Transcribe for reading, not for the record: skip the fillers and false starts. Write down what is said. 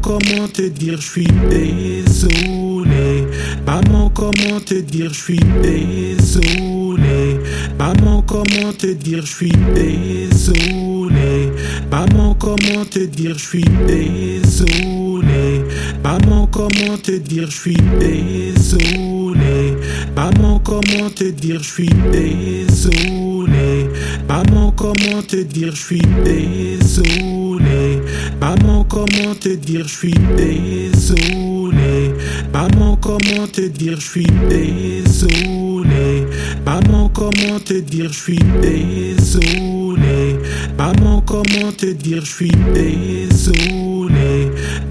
comment te dire, je suis désolé. Maman, comment te dire, je suis désolé. Maman, comment te dire, je suis désolé. Maman, comment te dire, je suis désolé. Maman, comment te dire, je suis désolé. Maman, comment te dire, je suis désolé. Maman, comment te dire, je suis désolé. Maman, comment te dire, je suis désolé. Maman, comment te dire, je suis désolé. Maman, comment te dire, je suis désolé. Maman, comment te dire, je suis désolé.